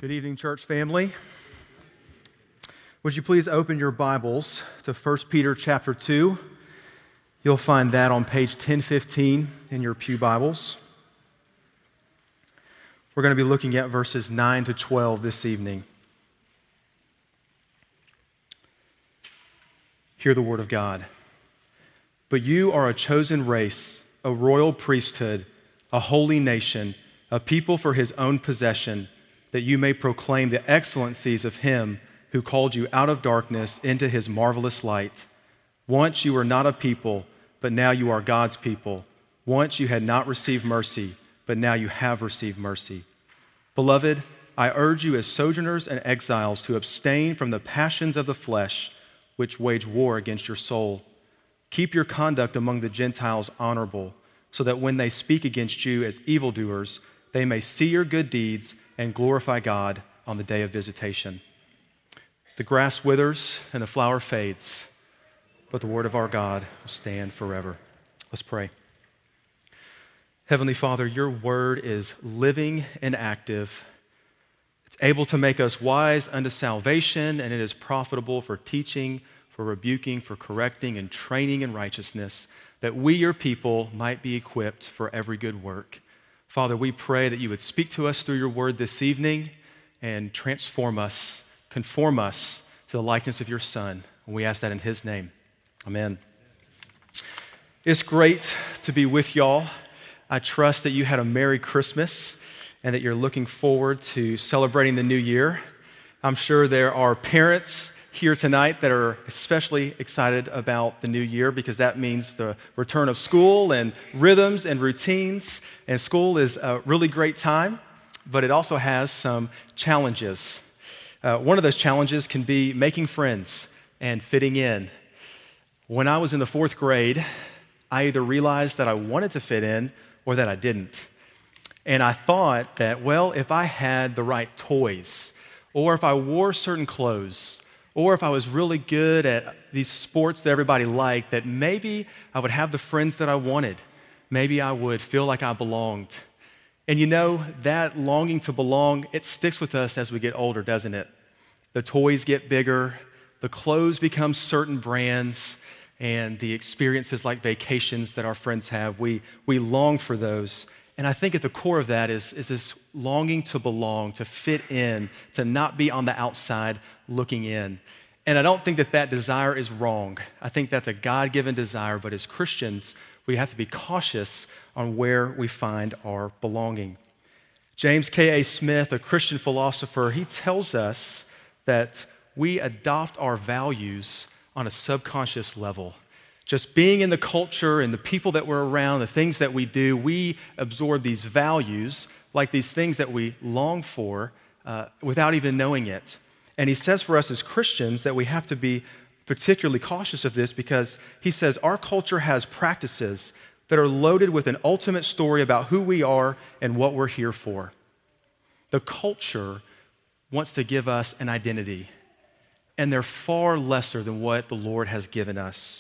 Good evening, church family. Would you please open your Bibles to 1 Peter chapter 2? You'll find that on page 1015 in your pew Bibles. We're going to be looking at verses 9 to 12 this evening. Hear the word of God. But you are a chosen race, a royal priesthood, a holy nation, a people for his own possession, that you may proclaim the excellencies of him who called you out of darkness into his marvelous light. Once you were not a people, but now you are God's people. Once you had not received mercy, but now you have received mercy. Beloved, I urge you as sojourners and exiles to abstain from the passions of the flesh, which wage war against your soul. Keep your conduct among the Gentiles honorable, so that when they speak against you as evildoers, they may see your good deeds and glorify God on the day of visitation. The grass withers and the flower fades, but the word of our God will stand forever. Let's pray. Heavenly Father, your word is living and active. It's able to make us wise unto salvation, and it is profitable for teaching, for rebuking, for correcting, and training in righteousness, that we, your people, might be equipped for every good work. Father, we pray that you would speak to us through your word this evening and transform us, conform us to the likeness of your Son. And we ask that in his name. Amen. It's great to be with y'all. I trust that you had a Merry Christmas and that you're looking forward to celebrating the new year. I'm sure there are parents here tonight that are especially excited about the new year because that means the return of school and rhythms and routines. And school is a really great time, but it also has some challenges. One of those challenges can be making friends and fitting in. When I was in the fourth grade, I either realized that I wanted to fit in or that I didn't. And I thought that, well, if I had the right toys, or if I wore certain clothes, or if I was really good at these sports that everybody liked, that maybe I would have the friends that I wanted. Maybe I would feel like I belonged. And you know, that longing to belong, it sticks with us as we get older, doesn't it? The toys get bigger, the clothes become certain brands, and the experiences like vacations that our friends have, we long for those. And I think at the core of that is this longing to belong, to fit in, to not be on the outside looking in. And I don't think that desire is wrong. I think that's a God-given desire, but as Christians, we have to be cautious on where we find our belonging. James K.A. Smith, a Christian philosopher, he tells us that we adopt our values on a subconscious level. Just being in the culture and the people that we're around, the things that we do, we absorb these values, like these things that we long for, without even knowing it. And he says for us as Christians that we have to be particularly cautious of this because he says our culture has practices that are loaded with an ultimate story about who we are and what we're here for. The culture wants to give us an identity, and they're far lesser than what the Lord has given us.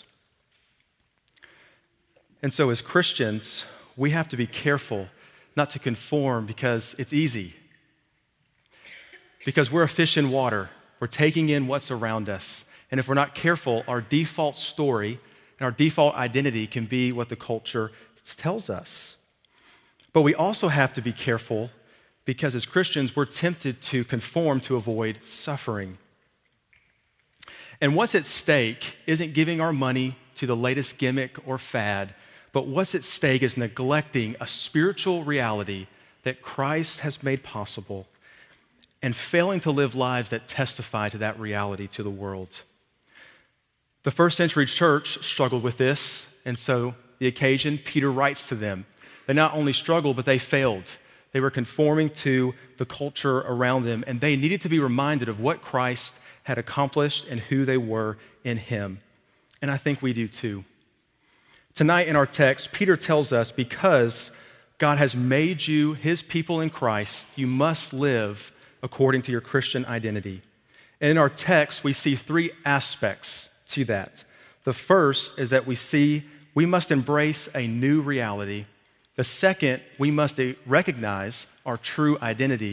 And so as Christians, we have to be careful not to conform because it's easy. Because we're a fish in water. We're taking in what's around us. And if we're not careful, our default story and our default identity can be what the culture tells us. But we also have to be careful because as Christians, we're tempted to conform to avoid suffering. And what's at stake isn't giving our money to the latest gimmick or fad, but what's at stake is neglecting a spiritual reality that Christ has made possible and failing to live lives that testify to that reality to the world. The first century church struggled with this, and so the occasion, Peter writes to them. They not only struggled, but they failed. They were conforming to the culture around them, and they needed to be reminded of what Christ had accomplished and who they were in him. And I think we do too. Tonight in our text, Peter tells us because God has made you his people in Christ, you must live according to your Christian identity. And in our text, we see three aspects to that. The first is that we see we must embrace a new reality. The second, we must recognize our true identity.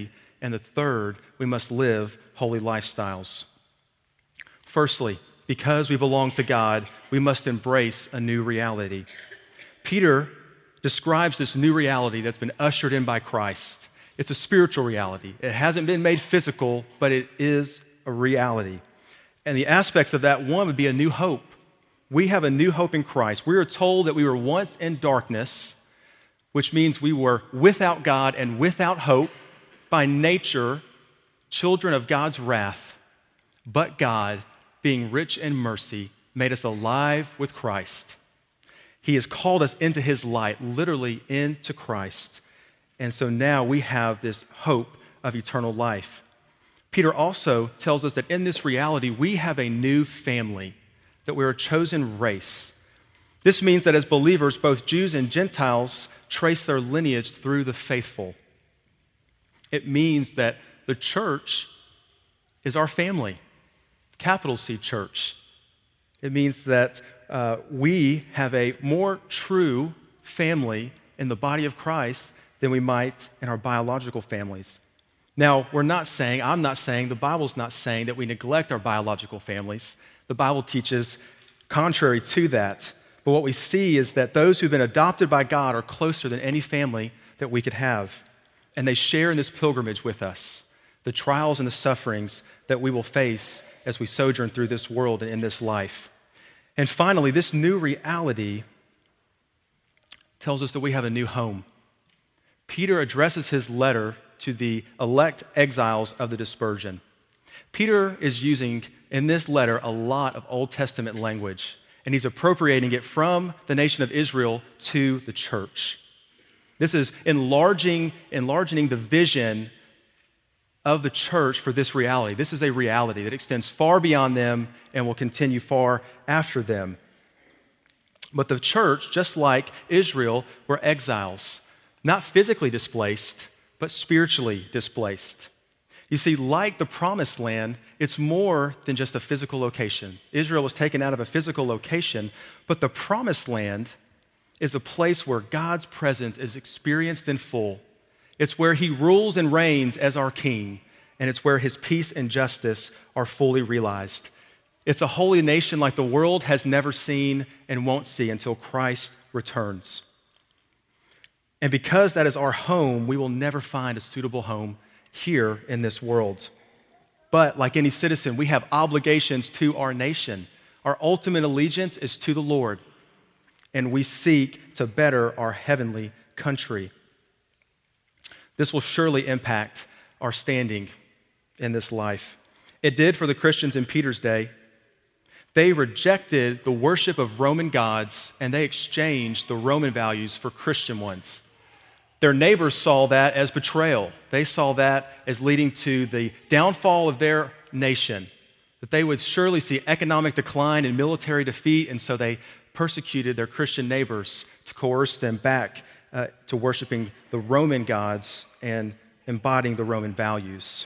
And the third, we must live holy lifestyles. Firstly, because we belong to God, we must embrace a new reality. Peter describes this new reality that's been ushered in by Christ. It's a spiritual reality. It hasn't been made physical, but it is a reality. And the aspects of that, one would be a new hope. We have a new hope in Christ. We are told that we were once in darkness, which means we were without God and without hope, by nature, children of God's wrath. But God, being rich in mercy, made us alive with Christ. He has called us into his light, literally into Christ. And so now we have this hope of eternal life. Peter also tells us that in this reality, we have a new family, that we're a chosen race. This means that as believers, both Jews and Gentiles trace their lineage through the faithful. It means that the church is our family, capital C church. It means that we have a more true family in the body of Christ than we might in our biological families. Now, I'm not saying, the Bible's not saying that we neglect our biological families. The Bible teaches contrary to that. But what we see is that those who've been adopted by God are closer than any family that we could have. And they share in this pilgrimage with us, the trials and the sufferings that we will face as we sojourn through this world and in this life. And finally, this new reality tells us that we have a new home. Peter addresses his letter to the elect exiles of the dispersion. Peter is using in this letter a lot of Old Testament language, and he's appropriating it from the nation of Israel to the church. This is enlarging the vision of the church for this reality. This is a reality that extends far beyond them and will continue far after them. But the church, just like Israel, were exiles, not physically displaced, but spiritually displaced. You see, like the promised land, it's more than just a physical location. Israel was taken out of a physical location, but the promised land is a place where God's presence is experienced in full. It's where he rules and reigns as our king, and it's where his peace and justice are fully realized. It's a holy nation like the world has never seen and won't see until Christ returns. And because that is our home, we will never find a suitable home here in this world. But like any citizen, we have obligations to our nation. Our ultimate allegiance is to the Lord, and we seek to better our heavenly country. This will surely impact our standing in this life. It did for the Christians in Peter's day. They rejected the worship of Roman gods, and they exchanged the Roman values for Christian ones. Their neighbors saw that as betrayal. They saw that as leading to the downfall of their nation, that they would surely see economic decline and military defeat, and so they persecuted their Christian neighbors to coerce them back to worshiping the Roman gods and embodying the Roman values.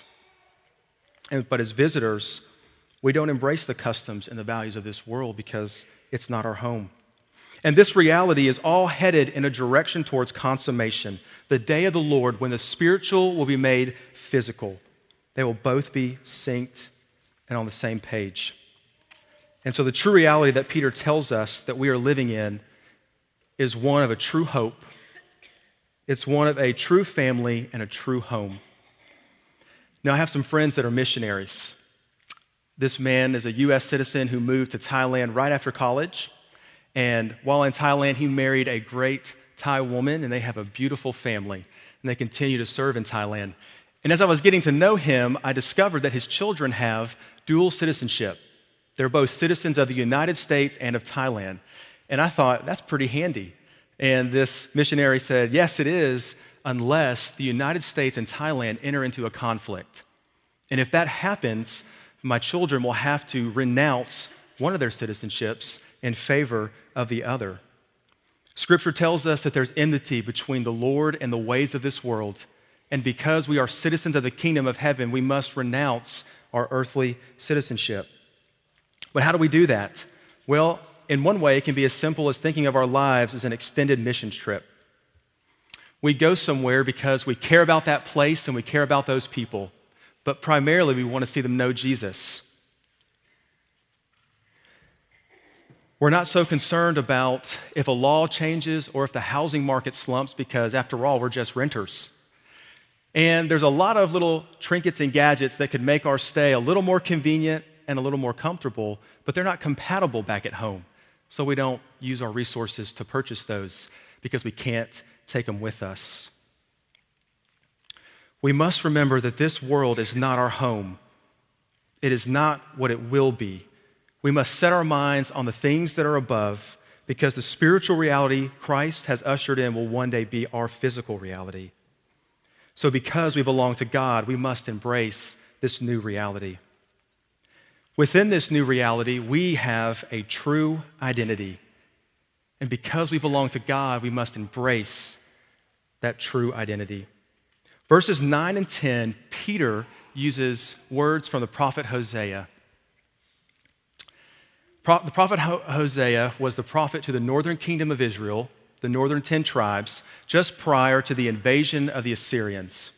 But as visitors, we don't embrace the customs and the values of this world because it's not our home. And this reality is all headed in a direction towards consummation, the day of the Lord when the spiritual will be made physical. They will both be synced and on the same page. And so the true reality that Peter tells us that we are living in is one of a true hope. It's one of a true family and a true home. Now, I have some friends that are missionaries. This man is a U.S. citizen who moved to Thailand right after college. And while in Thailand, he married a great Thai woman, and they have a beautiful family. And they continue to serve in Thailand. And as I was getting to know him, I discovered that his children have dual citizenship. They're both citizens of the United States and of Thailand. And I thought, that's pretty handy. And this missionary said, yes, it is, unless the United States and Thailand enter into a conflict. And if that happens, my children will have to renounce one of their citizenships in favor of the other. Scripture tells us that there's enmity between the Lord and the ways of this world. And because we are citizens of the kingdom of heaven, we must renounce our earthly citizenship. But how do we do that? Well, in one way, it can be as simple as thinking of our lives as an extended missions trip. We go somewhere because we care about that place and we care about those people, but primarily we want to see them know Jesus. We're not so concerned about if a law changes or if the housing market slumps because, after all, we're just renters. And there's a lot of little trinkets and gadgets that could make our stay a little more convenient and a little more comfortable, but they're not compatible back at home. So we don't use our resources to purchase those because we can't take them with us. We must remember that this world is not our home. It is not what it will be. We must set our minds on the things that are above because the spiritual reality Christ has ushered in will one day be our physical reality. So because we belong to God, we must embrace this new reality. Within this new reality, we have a true identity. And because we belong to God, we must embrace that true identity. Verses 9 and 10, Peter uses words from the prophet Hosea. The prophet Hosea was the prophet to the northern kingdom of Israel, the northern 10 tribes, just prior to the invasion of the Assyrians.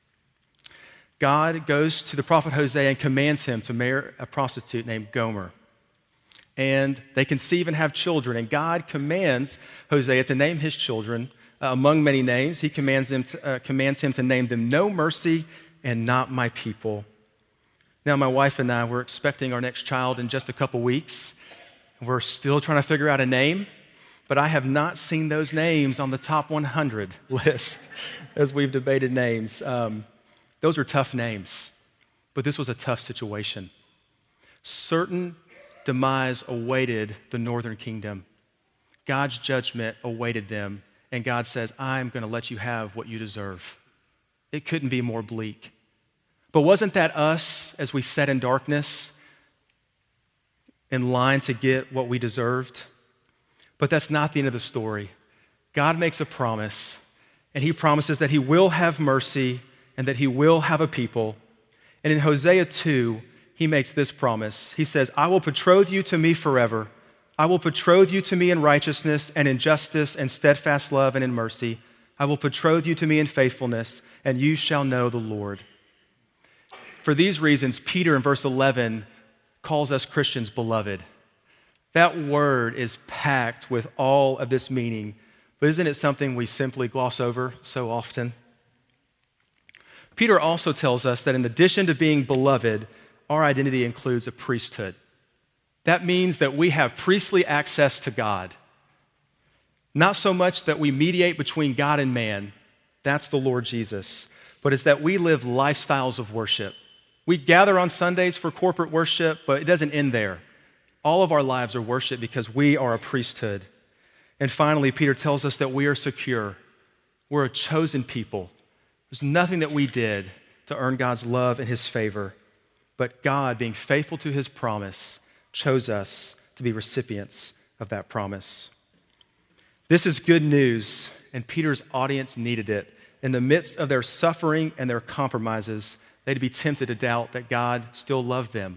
God goes to the prophet Hosea and commands him to marry a prostitute named Gomer. And they conceive and have children. And God commands Hosea to name his children. Among many names, he commands him to name them No Mercy and Not My People. Now, my wife and I, we're expecting our next child in just a couple weeks. We're still trying to figure out a name, but I have not seen those names on the top 100 list as we've debated names. Those are tough names, but this was a tough situation. Certain demise awaited the northern kingdom. God's judgment awaited them, and God says, I'm going to let you have what you deserve. It couldn't be more bleak. But wasn't that us as we sat in darkness in line to get what we deserved? But that's not the end of the story. God makes a promise, and he promises that he will have mercy and that he will have a people. And in Hosea 2, he makes this promise. He says, I will betroth you to me forever. I will betroth you to me in righteousness and in justice and steadfast love and in mercy. I will betroth you to me in faithfulness, and you shall know the Lord. For these reasons, Peter in verse 11 calls us Christians beloved. That word is packed with all of this meaning, but isn't it something we simply gloss over so often? Peter also tells us that in addition to being beloved, our identity includes a priesthood. That means that we have priestly access to God. Not so much that we mediate between God and man, that's the Lord Jesus, but it's that we live lifestyles of worship. We gather on Sundays for corporate worship, but it doesn't end there. All of our lives are worship because we are a priesthood. And finally, Peter tells us that we are secure. We're a chosen people. There's nothing that we did to earn God's love and his favor, but God, being faithful to his promise, chose us to be recipients of that promise. This is good news, and Peter's audience needed it. In the midst of their suffering and their compromises, they'd be tempted to doubt that God still loved them.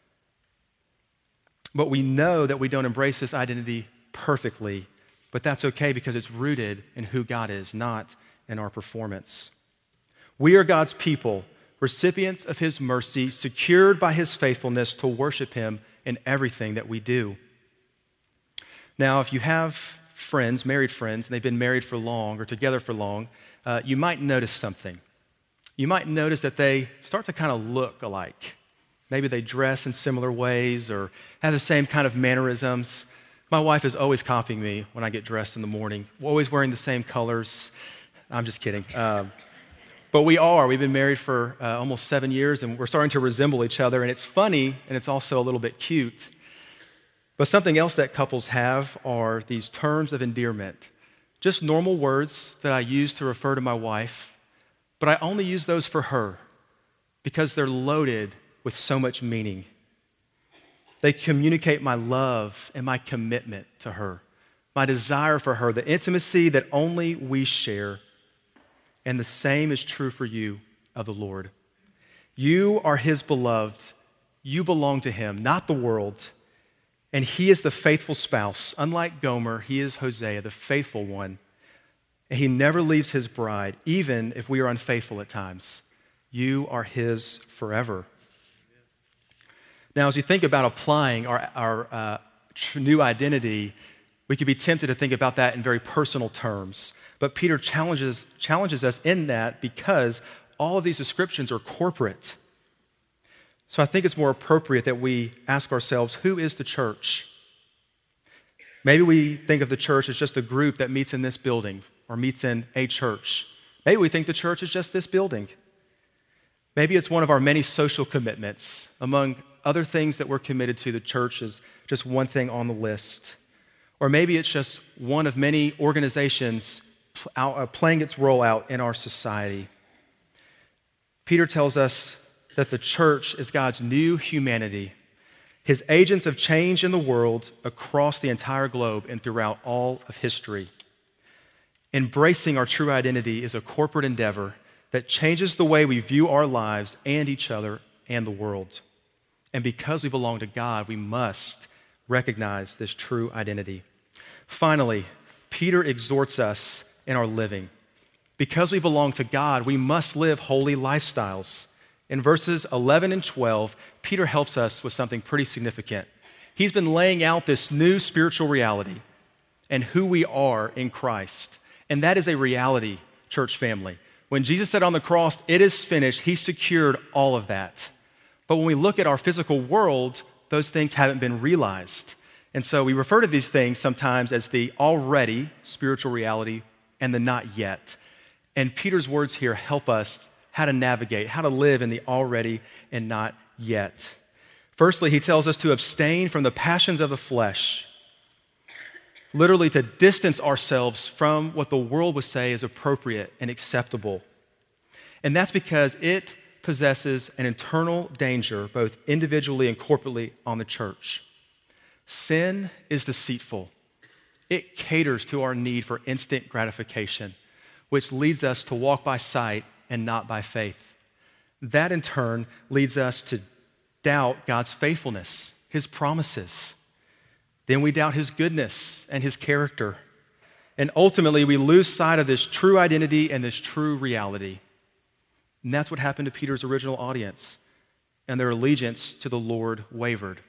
But we know that we don't embrace this identity perfectly, but that's okay because it's rooted in who God is, not in our performance. We are God's people, recipients of his mercy, secured by his faithfulness to worship him in everything that we do. Now, if you have friends, married friends, and they've been married for long or together for long, you might notice something. You might notice that they start to kind of look alike. Maybe they dress in similar ways or have the same kind of mannerisms. My wife is always copying me when I get dressed in the morning, always wearing the same colors. I'm just kidding. But we've been married for almost 7 years, and we're starting to resemble each other, and it's funny, and it's also a little bit cute. But something else that couples have are these terms of endearment, just normal words that I use to refer to my wife, but I only use those for her because they're loaded with so much meaning. They communicate my love and my commitment to her, my desire for her, the intimacy that only we share. And the same is true for you of the Lord. You are his beloved. You belong to him, not the world. And he is the faithful spouse. Unlike Gomer, he is Hosea, the faithful one. and he never leaves his bride, even if we are unfaithful at times. You are his forever. Now, as you think about applying our new identity, we could be tempted to think about that in very personal terms. But Peter challenges us in that because all of these descriptions are corporate. So I think it's more appropriate that we ask ourselves, who is the church? Maybe we think of the church as just a group that meets in this building or meets in a church. Maybe we think the church is just this building. Maybe it's one of our many social commitments. Among other things that we're committed to, the church is just one thing on the list. Or maybe it's just one of many organizations playing its role out in our society. Peter tells us that the church is God's new humanity, his agents of change in the world across the entire globe and throughout all of history. Embracing our true identity is a corporate endeavor that changes the way we view our lives and each other and the world. And because we belong to God, we must recognize this true identity. Finally, Peter exhorts us in our living. Because we belong to God, we must live holy lifestyles. In verses 11 and 12, Peter helps us with something pretty significant. He's been laying out this new spiritual reality and who we are in Christ. And that is a reality, church family. When Jesus said on the cross, "It is finished," he secured all of that. But when we look at our physical world, those things haven't been realized. And so we refer to these things sometimes as the already spiritual reality and the not yet. And Peter's words here help us how to navigate, how to live in the already and not yet. Firstly, he tells us to abstain from the passions of the flesh, literally to distance ourselves from what the world would say is appropriate and acceptable. And that's because it possesses an internal danger, both individually and corporately, on the church. Sin is deceitful. It caters to our need for instant gratification, which leads us to walk by sight and not by faith. That in turn leads us to doubt God's faithfulness, his promises. Then we doubt his goodness and his character. And ultimately, we lose sight of this true identity and this true reality. And that's what happened to Peter's original audience, and their allegiance to the Lord wavered.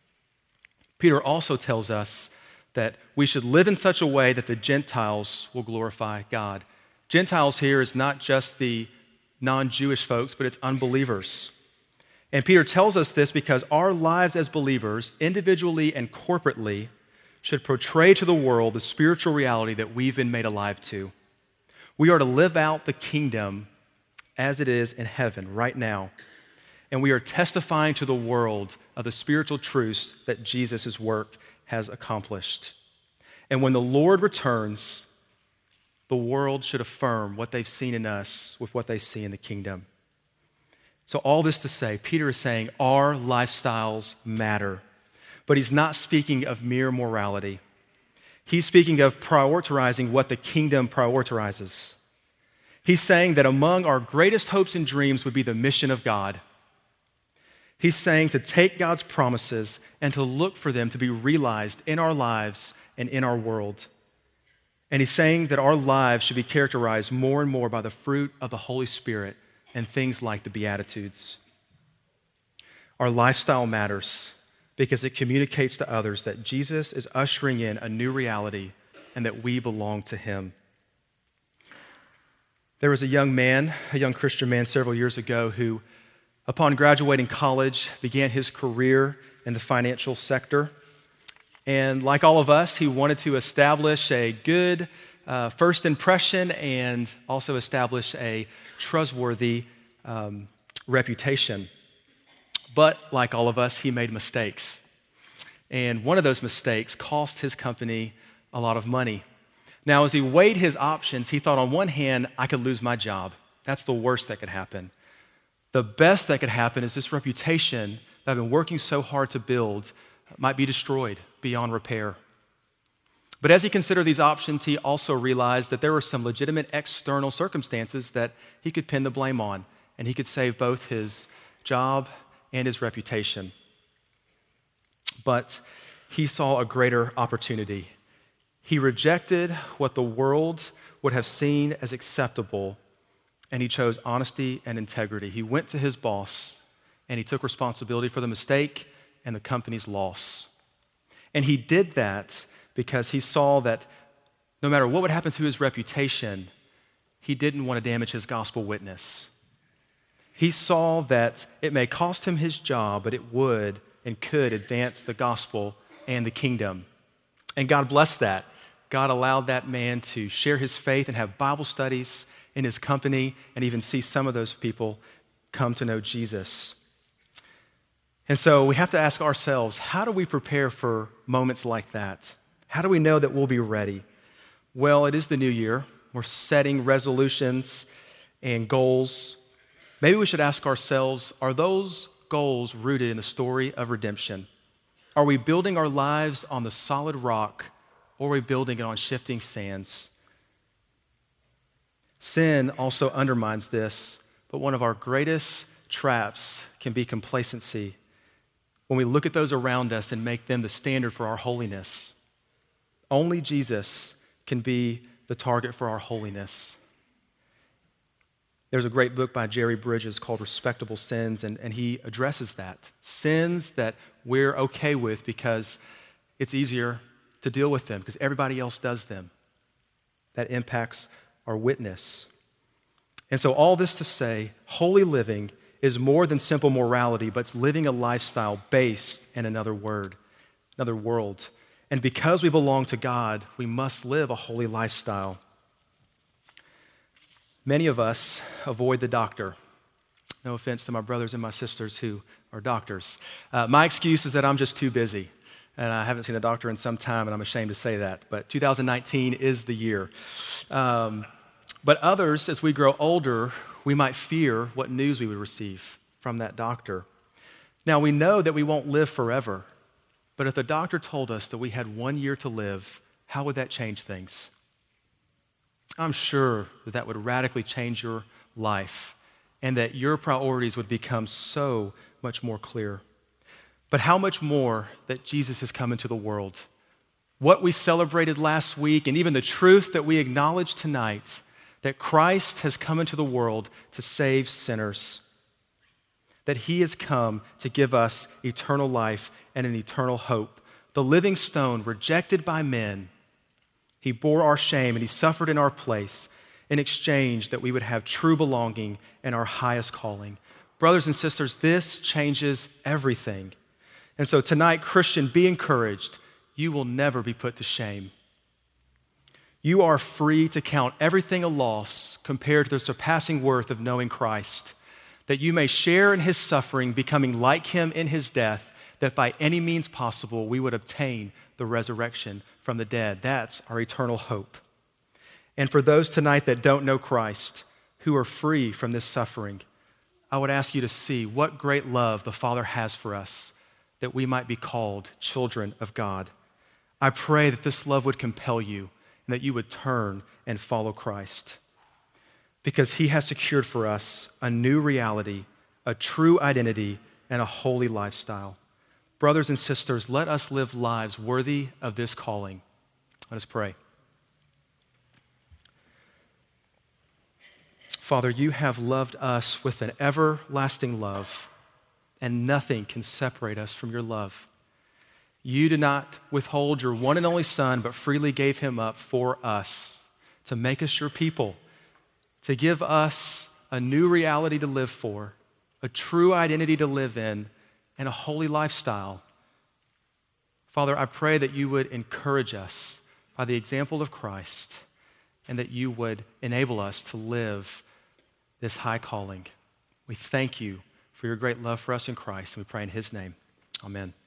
Peter also tells us that we should live in such a way that the Gentiles will glorify God. Gentiles here is not just the non-Jewish folks, but it's unbelievers. And Peter tells us this because our lives as believers, individually and corporately, should portray to the world the spiritual reality that we've been made alive to. We are to live out the kingdom as it is in heaven right now. And we are testifying to the world of the spiritual truths that Jesus' work has accomplished. And when the Lord returns, the world should affirm what they've seen in us with what they see in the kingdom. So all this to say, Peter is saying our lifestyles matter. But he's not speaking of mere morality. He's speaking of prioritizing what the kingdom prioritizes. He's saying that among our greatest hopes and dreams would be the mission of God. He's saying to take God's promises and to look for them to be realized in our lives and in our world. And he's saying that our lives should be characterized more and more by the fruit of the Holy Spirit and things like the Beatitudes. Our lifestyle matters because it communicates to others that Jesus is ushering in a new reality and that we belong to him. There was a young Christian man several years ago who, upon graduating college, began his career in the financial sector. And like all of us, he wanted to establish a good first impression and also establish a trustworthy reputation. But like all of us, he made mistakes. And one of those mistakes cost his company a lot of money. Now, as he weighed his options, he thought, on one hand, I could lose my job. That's the worst that could happen. The best that could happen is this reputation that I've been working so hard to build might be destroyed beyond repair. But as he considered these options, he also realized that there were some legitimate external circumstances that he could pin the blame on, and he could save both his job and his reputation. But he saw a greater opportunity. He rejected what the world would have seen as acceptable, and he chose honesty and integrity. He went to his boss, and he took responsibility for the mistake and the company's loss. And he did that because he saw that no matter what would happen to his reputation, he didn't want to damage his gospel witness. He saw that it may cost him his job, but it would and could advance the gospel and the kingdom. And God blessed that. God allowed that man to share his faith and have Bible studies in his company and even see some of those people come to know Jesus. And so we have to ask ourselves, how do we prepare for moments like that? How do we know that we'll be ready? Well, it is the new year. We're setting resolutions and goals. Maybe we should ask ourselves, are those goals rooted in the story of redemption? Are we building our lives on the solid rock, or are we building it on shifting sands? Sin also undermines this, but one of our greatest traps can be complacency. When we look at those around us and make them the standard for our holiness, only Jesus can be the target for our holiness. There's a great book by Jerry Bridges called Respectable Sins, and he addresses that. Sins that we're okay with because it's easier to deal with them because everybody else does them. That impacts our witness. And so all this to say, holy living is more than simple morality, but it's living a lifestyle based in another world. And because we belong to God, we must live a holy lifestyle. Many of us avoid the doctor. No offense to my brothers and my sisters who are doctors. My excuse is that I'm just too busy, and I haven't seen a doctor in some time, and I'm ashamed to say that. But 2019 is the year. But others, as we grow older, we might fear what news we would receive from that doctor. Now, we know that we won't live forever, but if the doctor told us that we had 1 year to live, how would that change things? I'm sure that would radically change your life and that your priorities would become so much more clear. But how much more that Jesus has come into the world? What we celebrated last week and even the truth that we acknowledge tonight, that Christ has come into the world to save sinners, that he has come to give us eternal life and an eternal hope. The living stone rejected by men, he bore our shame and he suffered in our place in exchange that we would have true belonging and our highest calling. Brothers and sisters, this changes everything. And so tonight, Christian, be encouraged. You will never be put to shame. You are free to count everything a loss compared to the surpassing worth of knowing Christ, that you may share in his suffering, becoming like him in his death, that by any means possible we would obtain the resurrection from the dead. That's our eternal hope. And for those tonight that don't know Christ, who are free from this suffering, I would ask you to see what great love the Father has for us, that we might be called children of God. I pray that this love would compel you and that you would turn and follow Christ, because he has secured for us a new reality, a true identity, and a holy lifestyle. Brothers and sisters, let us live lives worthy of this calling. Let us pray. Father, you have loved us with an everlasting love, and nothing can separate us from your love. You did not withhold your one and only Son, but freely gave him up for us to make us your people, to give us a new reality to live for, a true identity to live in, and a holy lifestyle. Father, I pray that you would encourage us by the example of Christ and that you would enable us to live this high calling. We thank you for your great love for us in Christ, and we pray in his name. Amen.